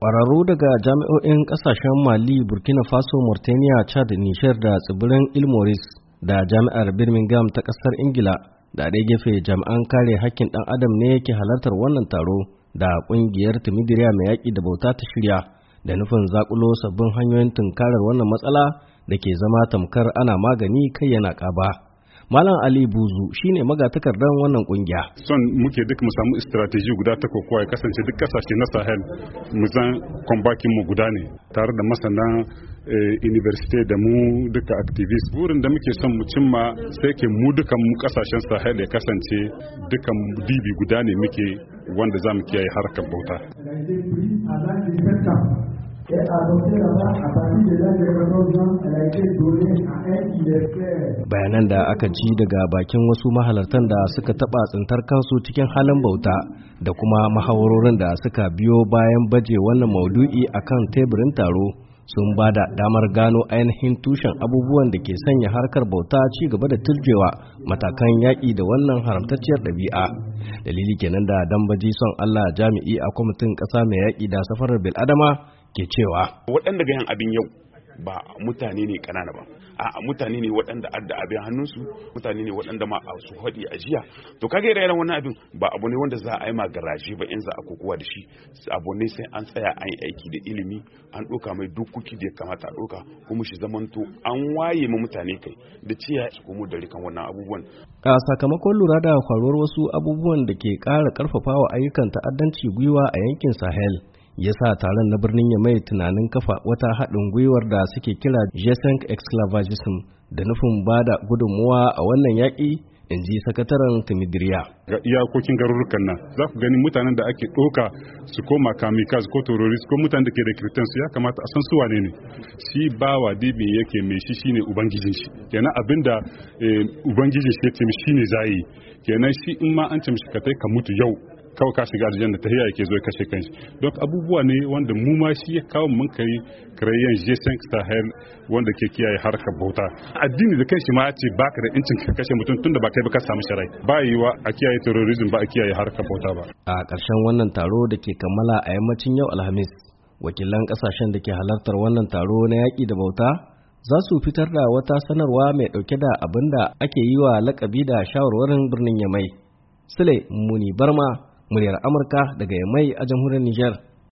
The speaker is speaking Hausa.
Ƙwararru daga jami'o'in ƙasashen Mali, Burkina Faso, Mauritania, Chad, Nijar da tsibirin Ilmoris da jami'ar Birmingham ta ƙasar Ingila da ɗaya gefe jami'an kare hakkin ɗan adam ne ke halartar wannan taro da ƙungiyar Timidiriya mai yaƙi da bauta ta shirya da nufin zaƙulo sabbin hanyoyin tunkarar wannan matsala da ke zama tamkar ana magani kai yana ƙaba. Malam Ali Buzu shine magatakardan wannan kungiya. Son muke duk mu samu strategy guda ta kokowa ya kasance duk kasashe na Sahel mu zan kwambakin mu guda ne tare da masana university da mu duka activist. Burin da muke son mu cimma sai ke mu dukan mu kasashen Sahel ya kasance dukan dibi guda ne muke wanda za mu kiyaye harkar bauta. Bayanan da aka ji daga bakin wasu mahalartan da suka taɓa tsintar kansu cikin halin bauta da kuma mahawarorin da suka biyo bayan baje wannan maudu'i akan teburin taro sun ba da damar gano ainihin tushen abubuwan da ke sanya harkar bauta ci gaba da turjewa matakan yaƙi da wannan haramtacciyar ɗabi'a. Dalili kenan da Dambaji Son Allah jami'i a kwamitin ƙasa mai yaƙi da safarar bil'adama ke cewa waɗanda ga yan abin yau ba mutane ne kanana ba, a mutane ne waɗanda adda abin hannunsu, mutane ne waɗanda ma a su haɗi a jiya. To kage irin wannan abin ba abu ne wanda za a yi ma garaje ba in za a kokowa da shi, abu ne sai an tsaya an yi aiki da ilimi, an ɗauka mai dokoki da ya kamata a ɗauka, kuma shi zamanto an waye ma mutane kai da ciya su komo da rikan wannan abubuwan. A sakamakon lura da faruwar wasu abubuwan da ke ƙara ƙarfafawa ayyukan ta'addanci gwiwa a yankin Sahel, ya sa taron na birnin Yamai tunanin kafa wata haɗin gwiwar da suke kira G5 Exclavagism da nufin ba da gudunmuwa a wannan yaƙi, in ji sakataren Timidiriya. Ga iyakokin garurukan nan za ku gani mutanen da ake ɗauka su koma kamikaz ko terrorist ko mutanen da ke rekrutan su ya kamata a san su wane ne. Shi bawa dibi yake mai shi shine ubangijin shi. Kenan abinda ubangijin shi ya ce shine zai yi. Kenan shi in ma an ce mishi ka kai ka mutu yau kawai ka shiga aljanna ta hiya yake zo ya kashe kanshi. Don abubuwa ne wanda mu ma shi ya kawo mun kai kirayen G5 Sahel wanda ke kiyaye harkar bauta. Addini da kanshi ma ya ce baka da incin ka kashe mutum tunda ba kai ba ka samu sharai. Ba yiwa a kiyaye terrorism ba a kiyaye harkar bauta ba. A ƙarshen wannan taro da ke kammala a yammacin yau Alhamis, wakilan ƙasashen da ke halartar wannan taro na yaƙi da bauta za su fitar da wata sanarwa mai ɗauke da abin da ake yi wa lakabi da shawarwarin birnin Yamai. Sule Muni Barma, muryar Amurka daga Yamai a jamhuriyar Nijar.